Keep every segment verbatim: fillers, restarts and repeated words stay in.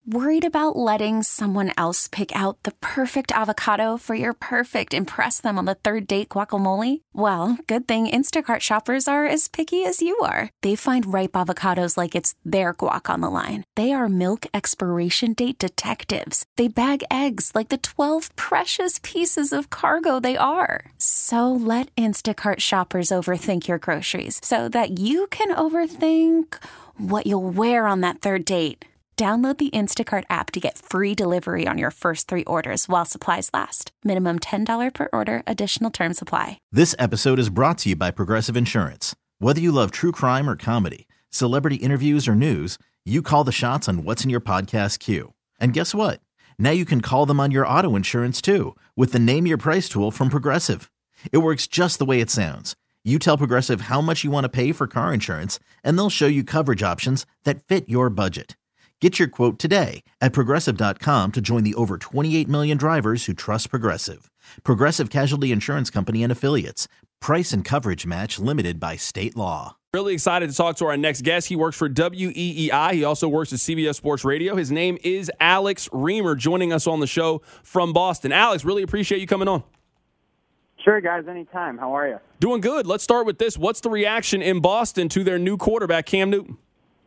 Worried about letting someone else pick out the perfect avocado for your perfect impress them on the third date guacamole? Well, good thing Instacart shoppers are as picky as you are. They find ripe avocados like it's their guac on the line. They are milk expiration date detectives. They bag eggs like the twelve precious pieces of cargo they are. So let Instacart shoppers overthink your groceries so that you can overthink what you'll wear on that third date. Download the Instacart app to get free delivery on your first three orders while supplies last. Minimum ten dollars per order. Additional terms apply. This episode is brought to you by Progressive Insurance. Whether you love true crime or comedy, celebrity interviews or news, you call the shots on what's in your podcast queue. And guess what? Now you can call them on your auto insurance too with the Name Your Price tool from Progressive. It works just the way it sounds. You tell Progressive how much you want to pay for car insurance, and they'll show you coverage options that fit your budget. Get your quote today at Progressive dot com to join the over twenty-eight million drivers who trust Progressive. Progressive Casualty Insurance Company and Affiliates. Price and coverage match limited by state law. Really excited to talk to our next guest. He works for W E E I. He also works at C B S Sports Radio. His name is Alex Reimer, joining us on the show from Boston. Alex, really appreciate you coming on. Sure, guys, anytime. How are you? Doing good. Let's start with this. What's the reaction in Boston to their new quarterback, Cam Newton?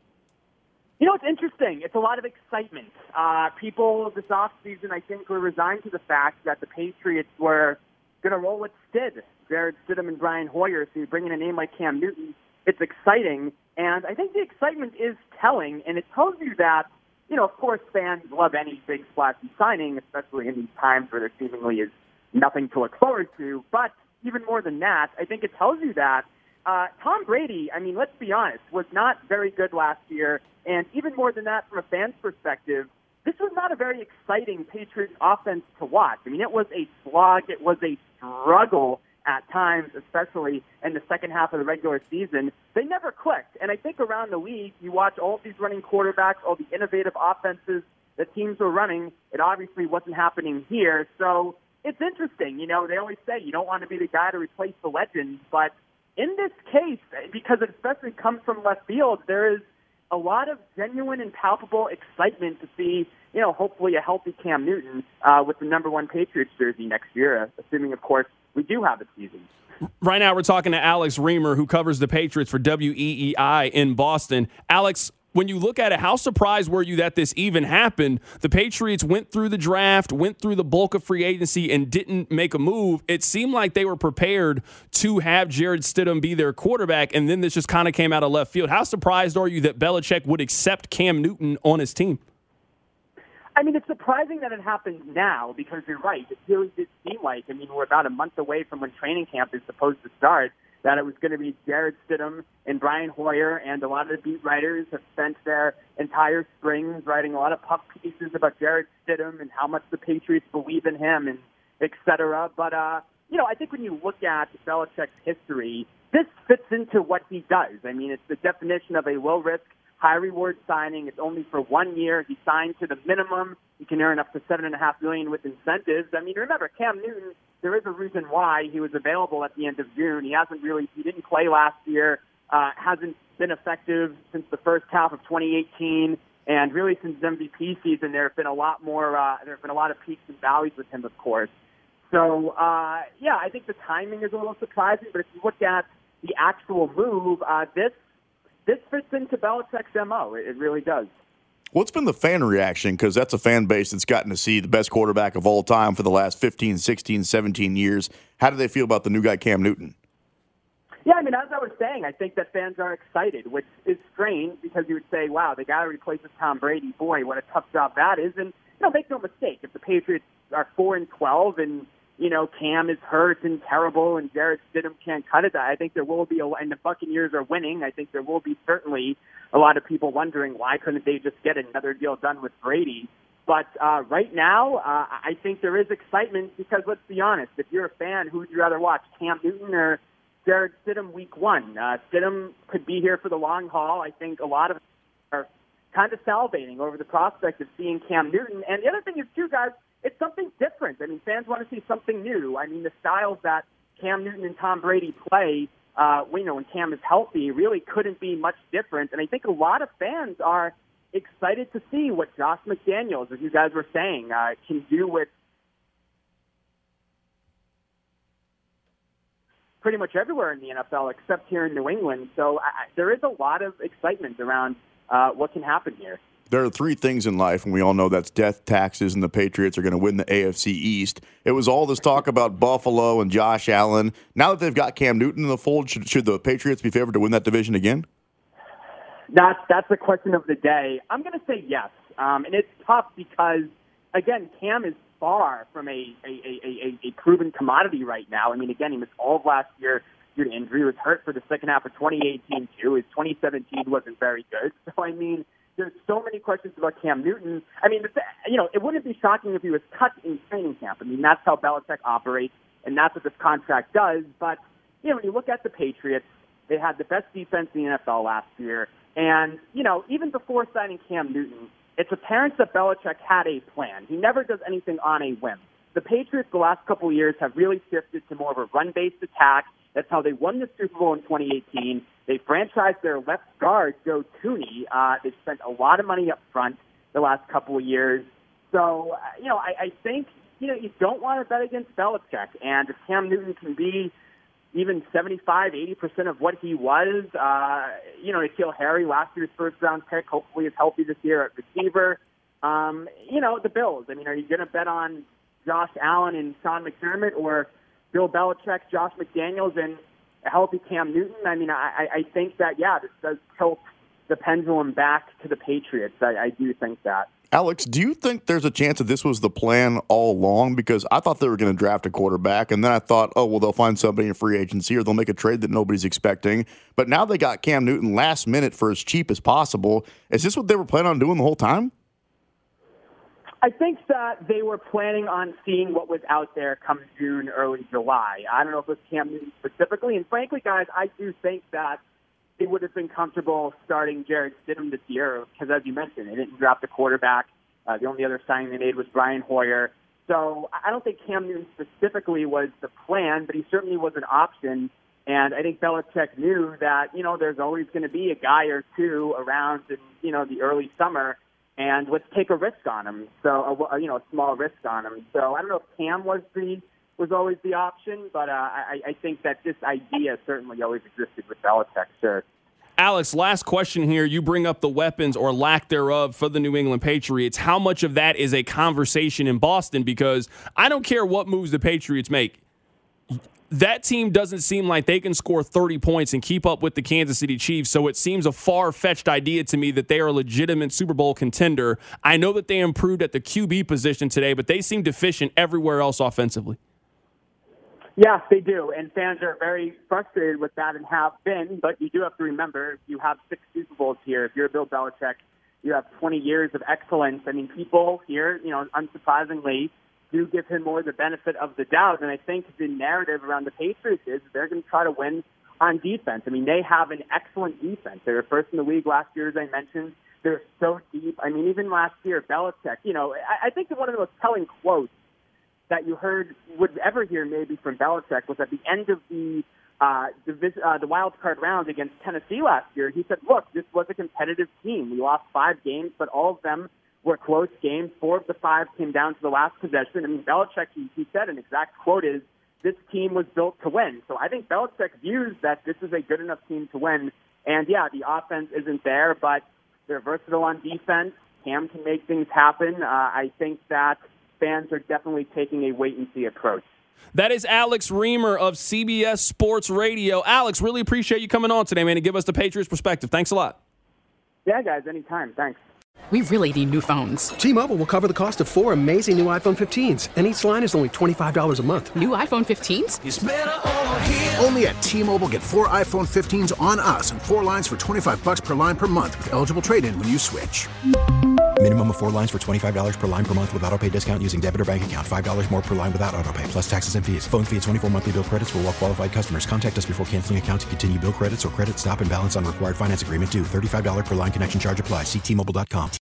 You know, it's interesting. It's a lot of excitement. Uh, people this offseason, I think, were resigned to the fact that the Patriots were going to roll with Stid, Jared Stidham and Brian Hoyer. So you bring in a name like Cam Newton, it's exciting. And I think the excitement is telling, and it tells you that, you know, of course, fans love any big splashy signing, especially in these times where there seemingly is nothing to look forward to. But even more than that, I think it tells you that uh, Tom Brady, I mean, let's be honest, was not very good last year. And even more than that, from a fan's perspective, this was not a very exciting Patriots offense to watch. I mean, it was a slog. It was a struggle at times, especially in the second half of the regular season. They never clicked. And I think around the league, you watch all of these running quarterbacks, all the innovative offenses that teams were running. It obviously wasn't happening here. So it's interesting. You know, they always say you don't want to be the guy to replace the legend. But in this case, because it especially comes from left field, there is a lot of genuine and palpable excitement to see, you know, hopefully a healthy Cam Newton uh, with the number one Patriots jersey next year, assuming, of course, we do have a season. Right now we're talking to Alex Reimer, who covers the Patriots for W E E I in Boston. Alex, when you look at it, how surprised were you that this even happened? The Patriots went through the draft, went through the bulk of free agency, and didn't make a move. It seemed like they were prepared to have Jared Stidham be their quarterback, and then this just kind of came out of left field. How surprised are you that Belichick would accept Cam Newton on his team? I mean, it's surprising that it happened now because you're right. It really did seem like, I mean, we're about a month away from when training camp is supposed to start, that it was going to be Jared Stidham and Brian Hoyer, and a lot of the beat writers have spent their entire springs writing a lot of puff pieces about Jared Stidham and how much the Patriots believe in him and et cetera. But, uh, you know, I think when you look at Belichick's history, this fits into what he does. I mean, it's the definition of a low-risk, high-reward signing. It's only for one year. He signed to the minimum. He can earn up to seven and a half million with incentives. I mean, remember, Cam Newton, there is a reason why he was available at the end of June. He hasn't really, he didn't play last year, uh, hasn't been effective since the first half of twenty eighteen, and really since his M V P season, there have been a lot more, uh, there have been a lot of peaks and valleys with him, of course. So, uh, yeah, I think the timing is a little surprising, but if you look at the actual move, uh, this this fits into Belichick's M O. It, it really does. What's been the fan reaction? Because that's a fan base that's gotten to see the best quarterback of all time for the last fifteen, sixteen, seventeen years. How do they feel about the new guy, Cam Newton? Yeah, I mean, as I was saying, I think that fans are excited, which is strange because you would say, wow, the guy who replaces Tom Brady, boy, what a tough job that is. And, you know, make no mistake, if the Patriots are four and twelve and, you know, Cam is hurt and terrible and Jared Stidham can't cut it, I think there will be, a, and the Buccaneers are winning, I think there will be certainly a lot of people wondering why couldn't they just get another deal done with Brady. But uh, right now, uh, I think there is excitement because, let's be honest, if you're a fan, who would you rather watch, Cam Newton or Jared Stidham week one? Uh, Stidham could be here for the long haul. I think a lot of are kind of salivating over the prospect of seeing Cam Newton. And the other thing is, too, guys, it's something different. I mean, fans want to see something new. I mean, the styles that Cam Newton and Tom Brady play, uh, you know, when Cam is healthy, really couldn't be much different. And I think a lot of fans are excited to see what Josh McDaniels, as you guys were saying, uh, can do with pretty much everywhere in the N F L except here in New England. So I, there is a lot of excitement around uh, what can happen here. There are three things in life, and we all know that's death, taxes, and the Patriots are going to win the A F C East. It was all this talk about Buffalo and Josh Allen. Now that they've got Cam Newton in the fold, should, should the Patriots be favored to win that division again? That's, that's the question of the day. I'm going to say yes. Um, and it's tough because, again, Cam is far from a, a, a, a, a proven commodity right now. I mean, again, he missed all of last year due to injury. He was hurt for the second half of twenty eighteen, too. His twenty seventeen wasn't very good. So, I mean, there's so many questions about Cam Newton. I mean, you know, it wouldn't be shocking if he was cut in training camp. I mean, that's how Belichick operates, and that's what this contract does. But, you know, when you look at the Patriots, they had the best defense in the N F L last year. And, you know, even before signing Cam Newton, it's apparent that Belichick had a plan. He never does anything on a whim. The Patriots the last couple of years have really shifted to more of a run-based attack. That's how they won the Super Bowl in twenty eighteen. They franchised their left guard, Joe Thuney. Uh, they've spent a lot of money up front the last couple of years. So, uh, you know, I, I think, you know, you don't want to bet against Belichick. And if Cam Newton can be even seventy-five, eighty percent of what he was, uh, you know, N'Keal Harry, last year's first-round pick, hopefully is healthy this year at receiver. Um, you know, the Bills. I mean, are you going to bet on Josh Allen and Sean McDermott or Bill Belichick, Josh McDaniels, and a healthy Cam Newton? I mean, I, I think that, yeah, this does tilt the pendulum back to the Patriots. I, I do think that. Alex, do you think there's a chance that this was the plan all along? Because I thought they were going to draft a quarterback, and then I thought, oh, well, they'll find somebody in free agency or they'll make a trade that nobody's expecting. But now they got Cam Newton last minute for as cheap as possible. Is this what they were planning on doing the whole time? I think that they were planning on seeing what was out there come June, early July. I don't know if it was Cam Newton specifically. And frankly, guys, I do think that they would have been comfortable starting Jarrett Stidham this year because, as you mentioned, they didn't draft a quarterback. Uh, the only other signing they made was Brian Hoyer. So I don't think Cam Newton specifically was the plan, but he certainly was an option. And I think Belichick knew that, you know, there's always going to be a guy or two around in, you know, the early summer, and let's take a risk on him. So, a, you know, a small risk on him. So I don't know if Cam was the was always the option, but uh, I, I think that this idea certainly always existed with Belichick, sure. Alex, last question here. You bring up the weapons or lack thereof for the New England Patriots. How much of that is a conversation in Boston? Because I don't care what moves the Patriots make. That team doesn't seem like they can score thirty points and keep up with the Kansas City Chiefs, so it seems a far-fetched idea to me that they are a legitimate Super Bowl contender. I know that they improved at the Q B position today, but they seem deficient everywhere else offensively. Yes, they do, and fans are very frustrated with that and have been, but you do have to remember, you have six Super Bowls here. If you're Bill Belichick, you have twenty years of excellence. I mean, people here, you know, unsurprisingly, do give him more the benefit of the doubt, and I think the narrative around the Patriots is they're going to try to win on defense. I mean, they have an excellent defense. They were first in the league last year, as I mentioned. They're so deep. I mean, even last year, Belichick, you know, I, I think that one of the most telling quotes that you heard, would ever hear maybe from Belichick was at the end of the uh, the, uh, the wild card round against Tennessee last year. He said, look, this was a competitive team. We lost five games, but all of them were close games. Four of the five came down to the last possession. I mean, Belichick, he, he said an exact quote is, this team was built to win. So I think Belichick views that this is a good enough team to win. And, yeah, the offense isn't there, but they're versatile on defense. Cam can make things happen. Uh, I think that fans are definitely taking a wait-and-see approach. That is Alex Reamer of C B S Sports Radio. Alex, really appreciate you coming on today, man, and give us the Patriots perspective. Thanks a lot. Yeah, guys, anytime. Thanks. We really need new phones. T-Mobile will cover the cost of four amazing new iPhone fifteens, and each line is only twenty-five dollars a month. New iPhone fifteens? It's better over here. Only at T-Mobile, get four iPhone fifteens on us and four lines for twenty-five dollars per line per month with eligible trade-in when you switch. Minimum of four lines for twenty-five dollars per line per month with autopay discount using debit or bank account. five dollars more per line without autopay, plus taxes and fees. Phone fee at twenty-four monthly bill credits for well-qualified customers. Contact us before canceling account to continue bill credits or credit stop and balance on required finance agreement due. thirty-five dollars per line connection charge applies. See T Mobile dot com.